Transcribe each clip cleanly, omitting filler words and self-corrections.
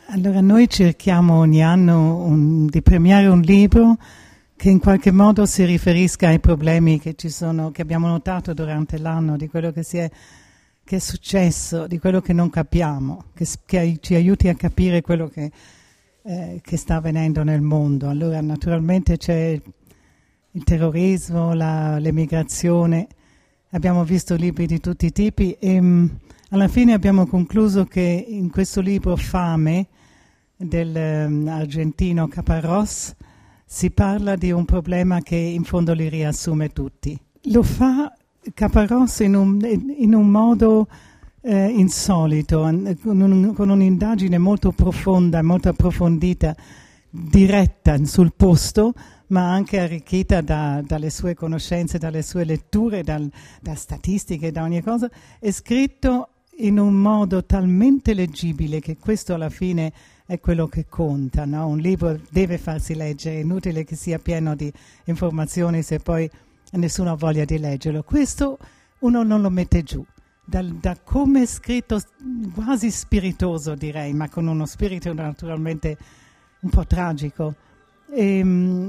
Allora noi cerchiamo ogni anno di premiare un libro che in qualche modo si riferisca ai problemi che ci sono, che abbiamo notato durante l'anno, di quello che è successo, di quello che non capiamo, che ci aiuti a capire quello che sta avvenendo nel mondo. Allora naturalmente c'è il terrorismo, l'emigrazione, abbiamo visto libri di tutti i tipi e alla fine abbiamo concluso che in questo libro Fame dell'argentino Caparrós si parla di un problema che in fondo li riassume tutti. Lo fa Caparrós in un modo insolito, con un'indagine molto profonda, molto approfondita, diretta sul posto, ma anche arricchita dalle sue conoscenze, dalle sue letture, da statistiche, da ogni cosa. È scritto in un modo talmente leggibile che questo alla fine è quello che conta, no? Un libro deve farsi leggere, è inutile che sia pieno di informazioni se poi nessuno ha voglia di leggerlo. Questo uno non lo mette giù, da come è scritto, quasi spiritoso direi, ma con uno spirito naturalmente un po' tragico, e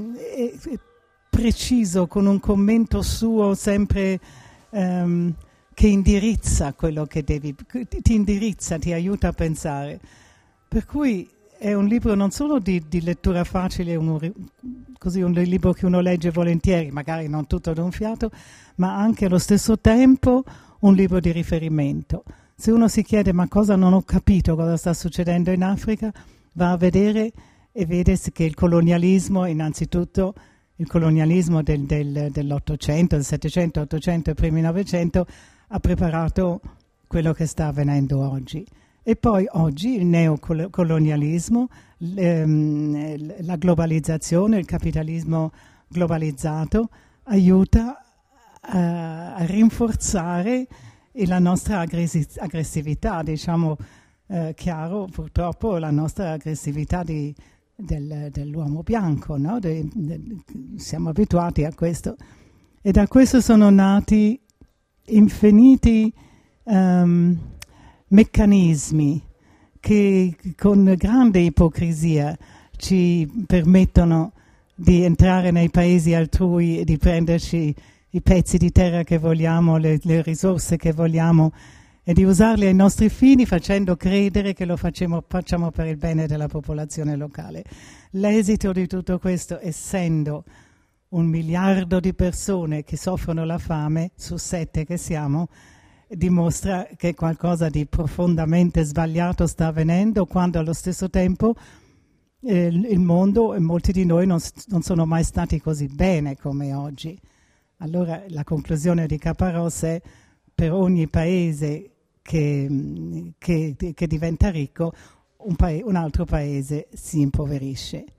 preciso, con un commento suo sempre che indirizza quello che ti indirizza, ti aiuta a pensare. Per cui è un libro non solo di lettura facile, un libro che uno legge volentieri, magari non tutto d'un fiato, ma anche allo stesso tempo un libro di riferimento. Se uno si chiede ma cosa non ho capito, cosa sta succedendo in Africa, va a vedere e vede che il colonialismo, innanzitutto il colonialismo dell'Ottocento, del Settecento, Ottocento e primi Novecento, ha preparato quello che sta avvenendo oggi. E poi oggi il neocolonialismo, la globalizzazione, il capitalismo globalizzato aiuta a rinforzare la nostra aggressività, diciamo chiaro purtroppo la nostra aggressività dell'uomo bianco, no? Siamo abituati a questo. E da questo sono nati infiniti meccanismi che con grande ipocrisia ci permettono di entrare nei paesi altrui e di prenderci i pezzi di terra che vogliamo, le risorse che vogliamo e di usarli ai nostri fini facendo credere che lo facciamo per il bene della popolazione locale. L'esito di tutto questo, essendo 1 miliardo di persone che soffrono la fame su 7 che siamo, dimostra che qualcosa di profondamente sbagliato sta avvenendo, quando allo stesso tempo il mondo e molti di noi non sono mai stati così bene come oggi. Allora la conclusione di Caparrós è: per ogni paese che diventa ricco, un altro paese si impoverisce.